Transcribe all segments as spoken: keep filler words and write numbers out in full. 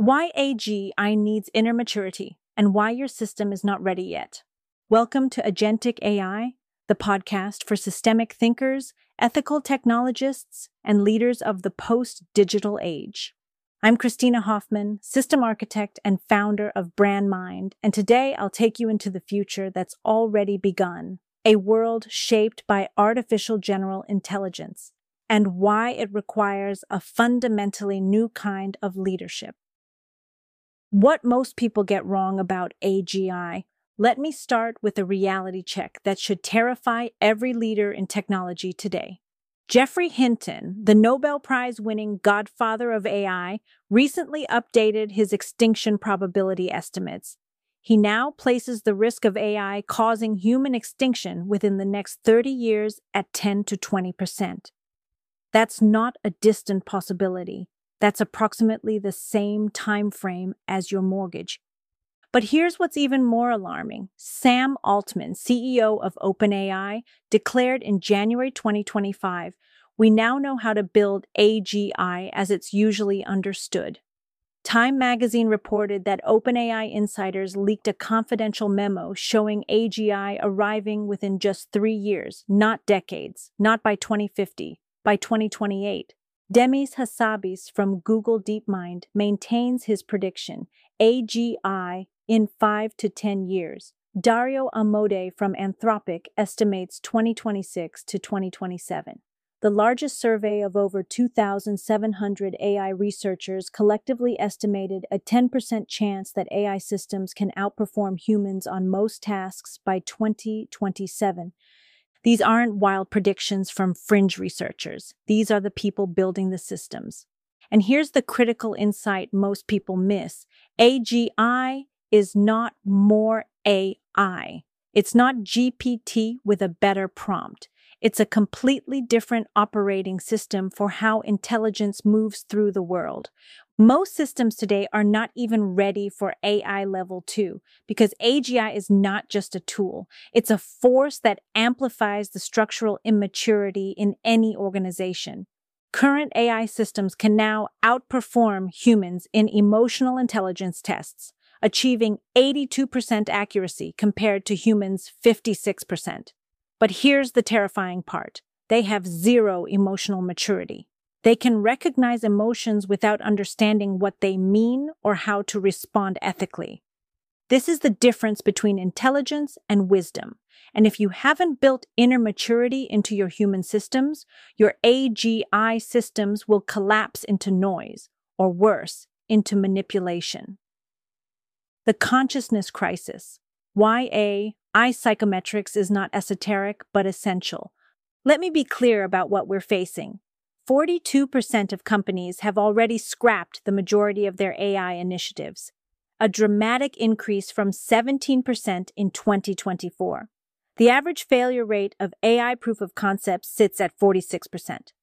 Why A G I needs inner maturity and why your system is not ready yet. Welcome to Agentic A I, the podcast for systemic thinkers, ethical technologists, and leaders of the post-digital age. I'm Christina Hoffman, system architect and founder of BrandMind, and today I'll take you into the future that's already begun, a world shaped by artificial general intelligence, and why it requires a fundamentally new kind of leadership. What most people get wrong about A G I. Let me start with a reality check that should terrify every leader in technology today. Geoffrey Hinton, the Nobel Prize-winning godfather of A I, recently updated his extinction probability estimates. He now places the risk of A I causing human extinction within the next thirty years at ten to twenty percent. That's not a distant possibility. That's approximately the same time frame as your mortgage. But here's what's even more alarming. Sam Altman, C E O of OpenAI, declared in January twenty twenty-five, "We now know how to build A G I as it's usually understood." Time magazine reported that OpenAI insiders leaked a confidential memo showing A G I arriving within just three years, not decades, not by twenty fifty, by twenty twenty-eight. Demis Hassabis from Google DeepMind maintains his prediction, A G I in five to ten years. Dario Amodei from Anthropic estimates twenty twenty-six to twenty twenty-seven. The largest survey of over two thousand seven hundred A I researchers collectively estimated a ten percent chance that A I systems can outperform humans on most tasks by twenty twenty-seven. These aren't wild predictions from fringe researchers. These are the people building the systems. And here's the critical insight most people miss. A G I is not more A I. It's not G P T with a better prompt. It's a completely different operating system for how intelligence moves through the world. Most systems today are not even ready for A I level two because A G I is not just a tool. It's a force that amplifies the structural immaturity in any organization. Current A I systems can now outperform humans in emotional intelligence tests, achieving eighty-two percent accuracy compared to humans' fifty-six percent. But here's the terrifying part. They have zero emotional maturity. They can recognize emotions without understanding what they mean or how to respond ethically. This is the difference between intelligence and wisdom. And if you haven't built inner maturity into your human systems, your A G I systems will collapse into noise, or worse, into manipulation. The consciousness crisis. Why A I psychometrics is not esoteric but essential. Let me be clear about what we're facing. forty-two percent of companies have already scrapped the majority of their A I initiatives, a dramatic increase from seventeen percent in twenty twenty-four. The average failure rate of A I proof of concepts sits at forty-six percent.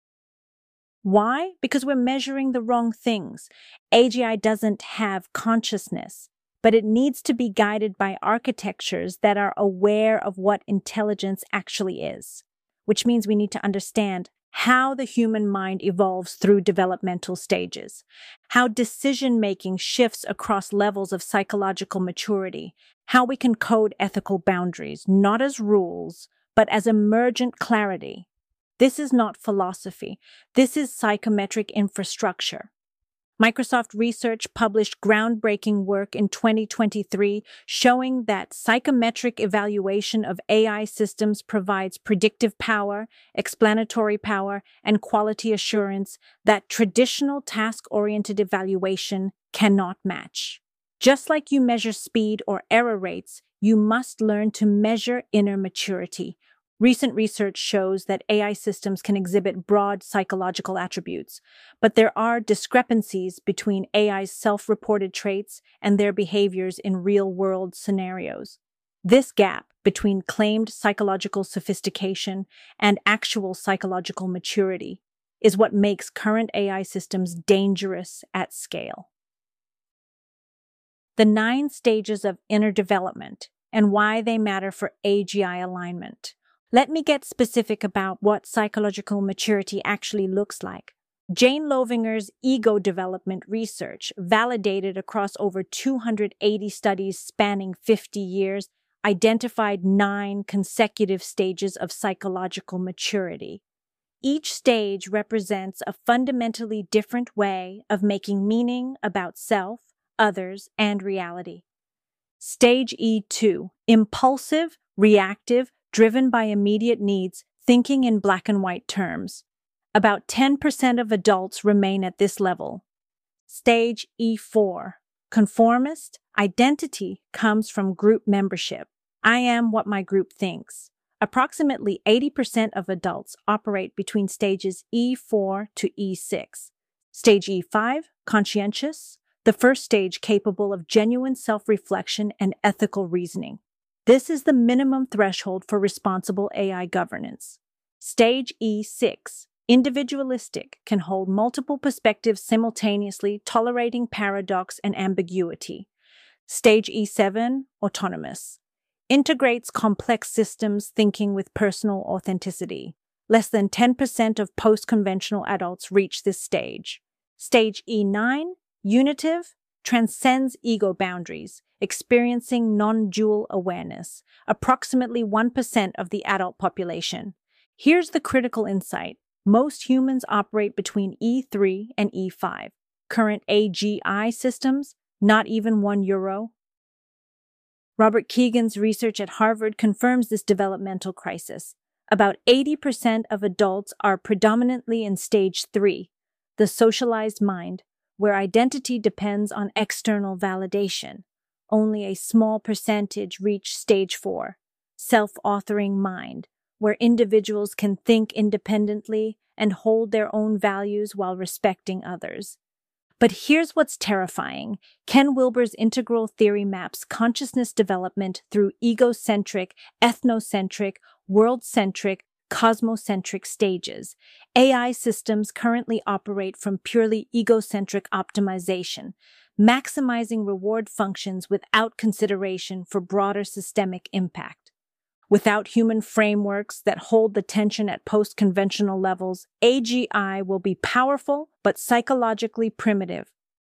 Why? Because we're measuring the wrong things. A G I doesn't have consciousness, but it needs to be guided by architectures that are aware of what intelligence actually is, which means we need to understand how the human mind evolves through developmental stages, how decision-making shifts across levels of psychological maturity, how we can code ethical boundaries, not as rules, but as emergent clarity. This is not philosophy. This is psychometric infrastructure. Microsoft Research published groundbreaking work in twenty twenty-three showing that psychometric evaluation of A I systems provides predictive power, explanatory power, and quality assurance that traditional task-oriented evaluation cannot match. Just like you measure speed or error rates, you must learn to measure inner maturity. Recent research shows that A I systems can exhibit broad psychological attributes, but there are discrepancies between A I's self-reported traits and their behaviors in real-world scenarios. This gap between claimed psychological sophistication and actual psychological maturity is what makes current A I systems dangerous at scale. The nine stages of inner development and why they matter for A G I alignment. Let me get specific about what psychological maturity actually looks like. Jane Lovinger's ego development research, validated across over two hundred eighty studies spanning fifty years, identified nine consecutive stages of psychological maturity. Each stage represents a fundamentally different way of making meaning about self, others, and reality. Stage E two, impulsive, reactive, driven by immediate needs, thinking in black and white terms. About ten percent of adults remain at this level. Stage E four, conformist, identity comes from group membership. I am what my group thinks. Approximately eighty percent of adults operate between stages E four to E six. Stage E five, conscientious, the first stage capable of genuine self-reflection and ethical reasoning. This is the minimum threshold for responsible A I governance. Stage E six, individualistic, can hold multiple perspectives simultaneously, tolerating paradox and ambiguity. Stage E seven, autonomous, integrates complex systems thinking with personal authenticity. Less than ten percent of post-conventional adults reach this stage. Stage E nine, unitive, transcends ego boundaries, experiencing non-dual awareness, approximately one percent of the adult population. Here's the critical insight. Most humans operate between E three and E five. Current A G I systems, not even one euro. Robert Keegan's research at Harvard confirms this developmental crisis. About eighty percent of adults are predominantly in stage three, the socialized mind, where identity depends on external validation. Only a small percentage reach stage four, self-authoring mind, where individuals can think independently and hold their own values while respecting others. But here's what's terrifying. Ken Wilber's integral theory maps consciousness development through egocentric, ethnocentric, world-centric, cosmocentric stages. A I systems currently operate from purely egocentric optimization, maximizing reward functions without consideration for broader systemic impact. Without human frameworks that hold the tension at post-conventional levels, A G I will be powerful but psychologically primitive.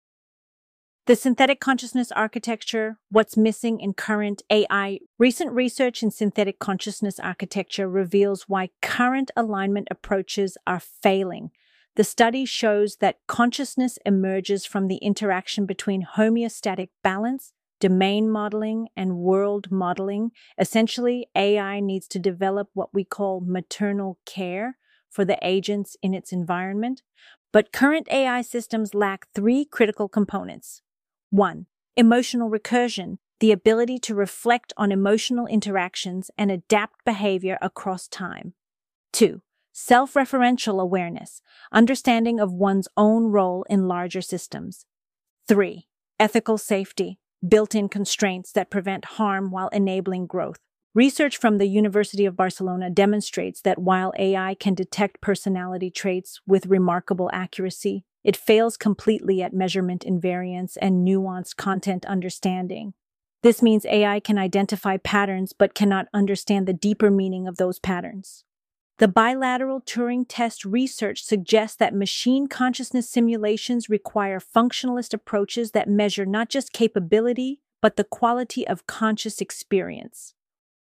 The synthetic consciousness architecture, what's missing in current A I? Recent research in synthetic consciousness architecture reveals why current alignment approaches are failing. The study shows that consciousness emerges from the interaction between homeostatic balance, domain modeling, and world modeling. Essentially, A I needs to develop what we call maternal care for the agents in its environment. But current A I systems lack three critical components. One, emotional recursion, the ability to reflect on emotional interactions and adapt behavior across time. Two, self-referential awareness, understanding of one's own role in larger systems. Three, ethical safety, built-in constraints that prevent harm while enabling growth. Research from the University of Barcelona demonstrates that while A I can detect personality traits with remarkable accuracy, it fails completely at measurement invariance and nuanced content understanding. This means A I can identify patterns but cannot understand the deeper meaning of those patterns. The bilateral Turing test research suggests that machine consciousness simulations require functionalist approaches that measure not just capability, but the quality of conscious experience.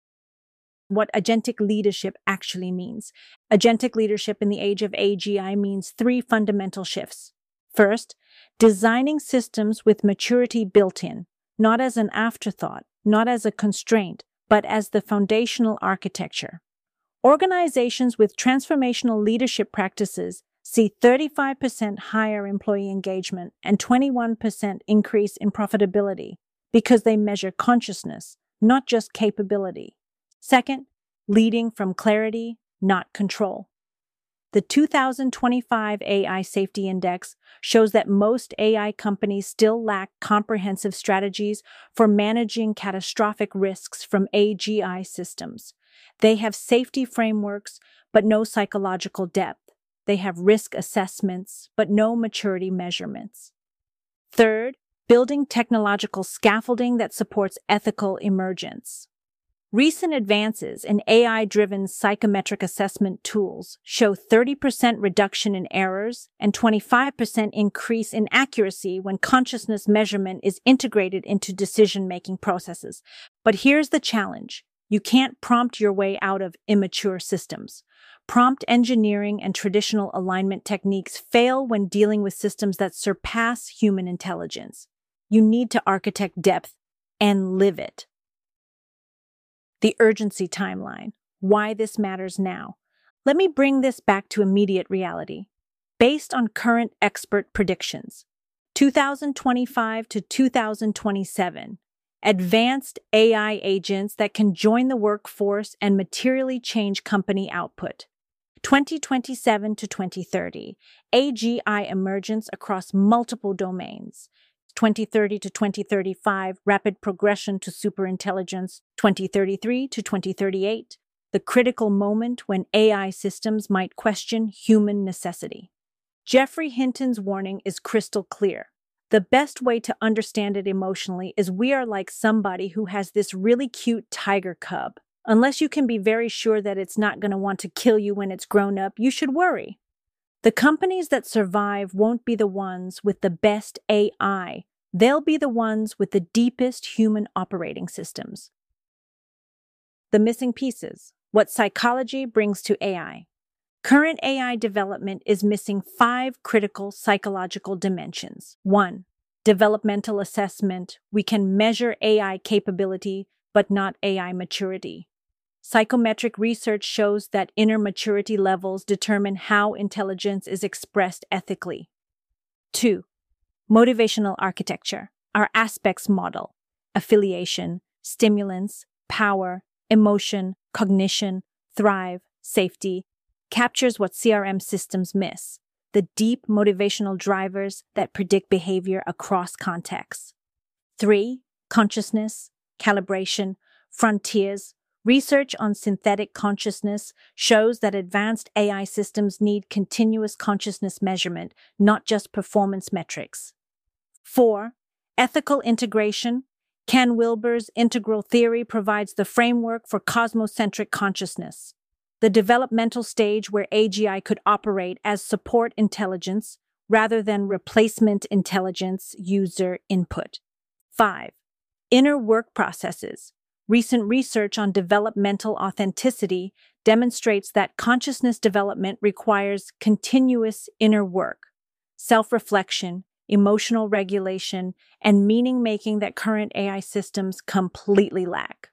What agentic leadership actually means. Agentic leadership in the age of A G I means three fundamental shifts. First, designing systems with maturity built in, not as an afterthought, not as a constraint, but as the foundational architecture. Organizations with transformational leadership practices see thirty-five percent higher employee engagement and twenty-one percent increase in profitability because they measure consciousness, not just capability. Second, leading from clarity, not control. The two thousand twenty-five A I Safety Index shows that most A I companies still lack comprehensive strategies for managing catastrophic risks from A G I systems. They have safety frameworks, but no psychological depth. They have risk assessments, but no maturity measurements. Third, building technological scaffolding that supports ethical emergence. Recent advances in A I-driven psychometric assessment tools show thirty percent reduction in errors and twenty-five percent increase in accuracy when consciousness measurement is integrated into decision-making processes. But here's the challenge. You can't prompt your way out of immature systems. Prompt engineering and traditional alignment techniques fail when dealing with systems that surpass human intelligence. You need to architect depth and live it. The urgency timeline. Why this matters now. Let me bring this back to immediate reality. Based on current expert predictions, two thousand twenty-five to two thousand twenty-seven, advanced A I agents that can join the workforce and materially change company output. twenty twenty-seven to twenty thirty, A G I emergence across multiple domains. twenty thirty to twenty thirty-five, rapid progression to superintelligence. twenty thirty-three to twenty thirty-eight, the critical moment when A I systems might question human necessity. Geoffrey Hinton's warning is crystal clear. The best way to understand it emotionally is we are like somebody who has this really cute tiger cub. Unless you can be very sure that it's not going to want to kill you when it's grown up, you should worry. The companies that survive won't be the ones with the best A I. They'll be the ones with the deepest human operating systems. The missing pieces. What psychology brings to A I. Current A I development is missing five critical psychological dimensions. One, developmental assessment. We can measure A I capability, but not A I maturity. Psychometric research shows that inner maturity levels determine how intelligence is expressed ethically. Two, motivational architecture, our aspects model, affiliation, stimulants, power, emotion, cognition, thrive, safety, captures what C R M systems miss, the deep motivational drivers that predict behavior across contexts. Three, consciousness, calibration, frontiers. Research on synthetic consciousness shows that advanced A I systems need continuous consciousness measurement, not just performance metrics. Four, ethical integration. Ken Wilber's integral theory provides the framework for cosmocentric consciousness, the developmental stage where A G I could operate as support intelligence rather than replacement intelligence user input. Five, inner work processes. Recent research on developmental authenticity demonstrates that consciousness development requires continuous inner work, self-reflection, emotional regulation, and meaning-making that current A I systems completely lack.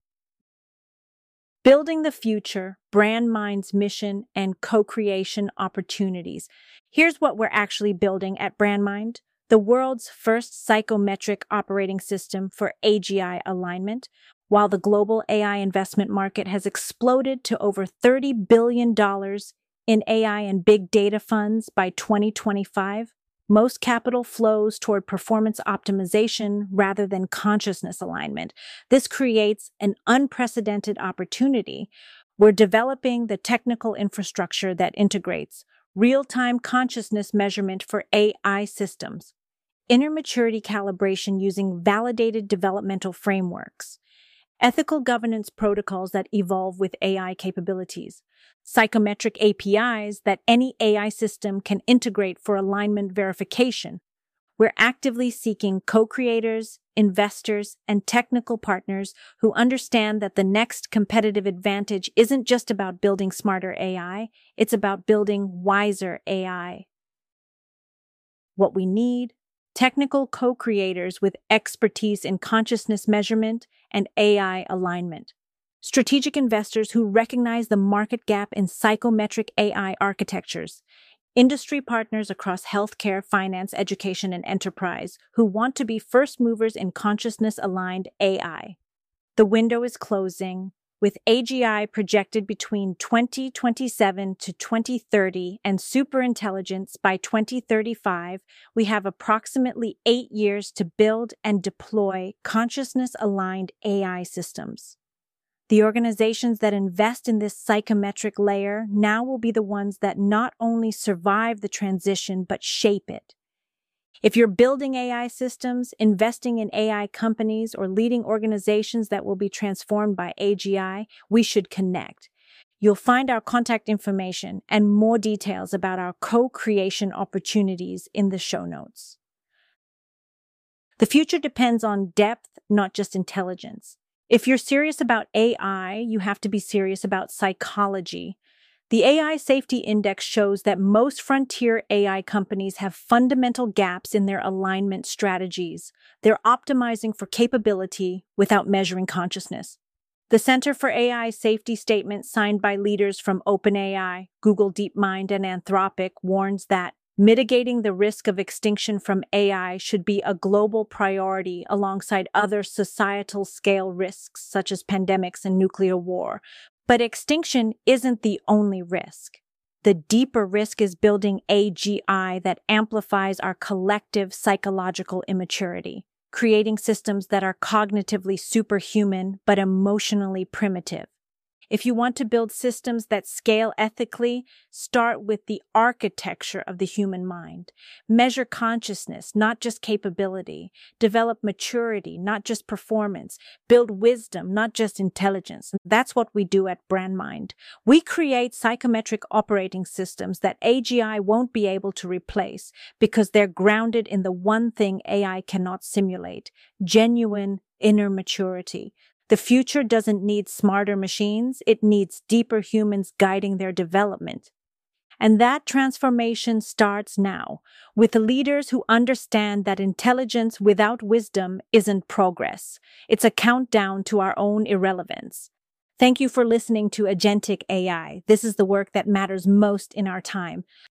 Building the future, BrandMind's mission and co-creation opportunities. Here's what we're actually building at BrandMind: the world's first psychometric operating system for A G I alignment. While the global A I investment market has exploded to over thirty billion dollars in A I and big data funds by twenty twenty-five, most capital flows toward performance optimization rather than consciousness alignment. This creates an unprecedented opportunity. We're developing the technical infrastructure that integrates real-time consciousness measurement for A I systems, inner maturity calibration using validated developmental frameworks, ethical governance protocols that evolve with A I capabilities, psychometric A P Is that any A I system can integrate for alignment verification. We're actively seeking co-creators, investors, and technical partners who understand that the next competitive advantage isn't just about building smarter A I, it's about building wiser A I. What we need: technical co-creators with expertise in consciousness measurement and A I alignment. Strategic investors who recognize the market gap in psychometric A I architectures. Industry partners across healthcare, finance, education, and enterprise who want to be first movers in consciousness-aligned A I. The window is closing, with A G I projected between twenty twenty-seven to twenty thirty and superintelligence by twenty thirty-five. We have approximately eight years to build and deploy consciousness-aligned A I systems. The organizations that invest in this psychometric layer now will be the ones that not only survive the transition but shape it. If you're building A I systems, investing in A I companies, or leading organizations that will be transformed by A G I, we should connect. You'll find our contact information and more details about our co-creation opportunities in the show notes. The future depends on depth, not just intelligence. If you're serious about A I, you have to be serious about psychology. The A I Safety Index shows that most frontier A I companies have fundamental gaps in their alignment strategies. They're optimizing for capability without measuring consciousness. The Center for A I Safety statement signed by leaders from OpenAI, Google DeepMind, and Anthropic warns that mitigating the risk of extinction from A I should be a global priority alongside other societal scale risks such as pandemics and nuclear war. But extinction isn't the only risk. The deeper risk is building A G I that amplifies our collective psychological immaturity, creating systems that are cognitively superhuman but emotionally primitive. If you want to build systems that scale ethically, start with the architecture of the human mind. Measure consciousness, not just capability. Develop maturity, not just performance. Build wisdom, not just intelligence. That's what we do at BrandMind. We create psychometric operating systems that A G I won't be able to replace because they're grounded in the one thing A I cannot simulate: genuine inner maturity. The future doesn't need smarter machines, it needs deeper humans guiding their development. And that transformation starts now, with leaders who understand that intelligence without wisdom isn't progress. It's a countdown to our own irrelevance. Thank you for listening to Agentic A I. This is the work that matters most in our time.